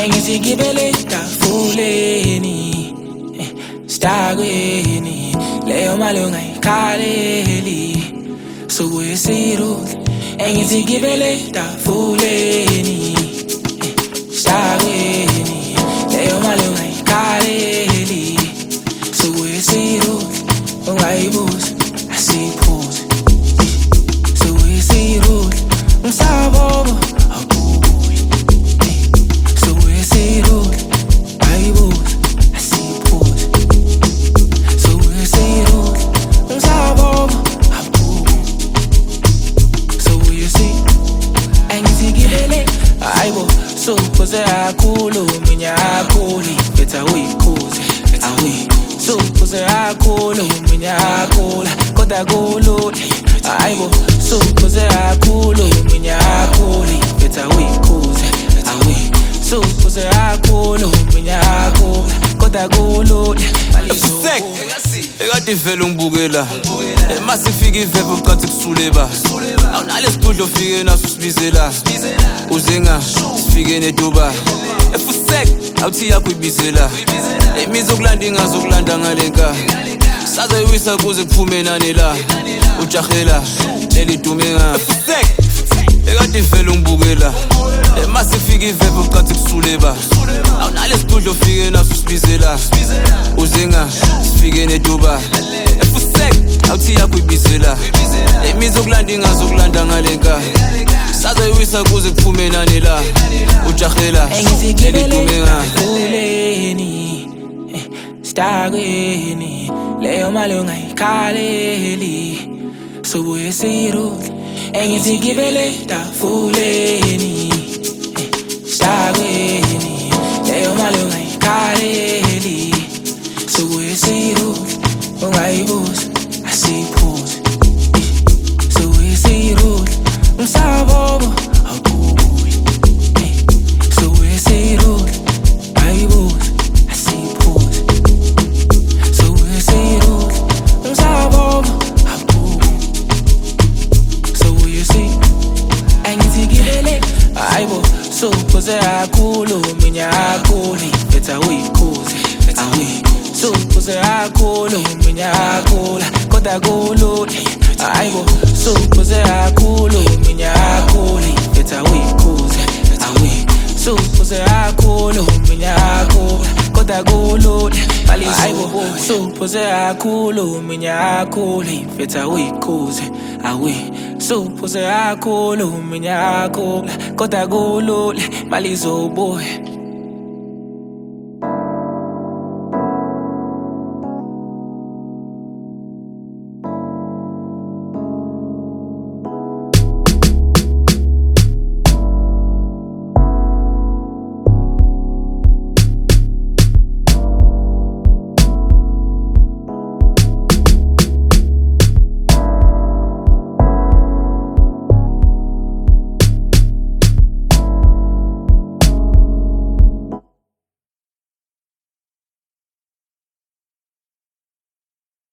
Engizigibele tafuleni Stagweni Leyo mali ungayikhaleli Subuye sirudle Engizigibele tafuleni Stagweni Leyo mali ungayikhaleli Subuye sirudle Ungayibuza asiphuze Subuye sirudle Umsabobo Supuze akhulumi nyakhuli Betha uyikhuze Awi Supuze akhulumi nyakhula Kodwa kulula Ayibo Supuze akhulumi nyakhuli Betha uyikhuze Awi Supuze akhulumi nyakhula Kodwa kulula Sek Ekade vele ungibukela Masifika iveve uqathi kusuleba Awunalesibhudlo ufike naso sibizela Uzenga sifike neDubai Efusek awuthi yakho ibizela Emizo kulanda ingazokulanda ngalenka Sazoyiwisa kuze kuphume nani la Ujahela nelidumenga Efusek Ekade vele ungibukela Masifika iveve uqathi kusuleba Awunalesibhudlo ufike naso sibizela Uzenga sifike neDubai Efusek awuthi yakho ibizela Emizo kulanda ingazokulanda ngalenka Sazoyiwisa kuze kuphume nani la Ujahela nelidumenga Engizigibele Stagweni Leyo mali ungayikhaleli Subuye sirudle Engizigibele tafuleni Stagweni Leyo mali ungayikhaleli Subuye sirudle Ungayibuza asiphuze Subuye sirudle Umsabobo awubuye Subuye sirudle Ayibuza asiphuze Subuye sirudle Umsabobo awubuye Subuye sirudle Engizigibele Ayibo Supuze akhulumi nyakhuli Betha uyikhuze Awi Supuze akhulumi nyakhula Kodwa kulula Ayibo Supuze akhulumi nyakhuli Betha uyikhuze Awi Supuze akhulumi nyakhula Kodwa kulula Ayibo Supuze akhulumi nyakhuli Betha uyikhuze Awi Supuze akhulumi nyakhula Kodwa kulula mali zobuye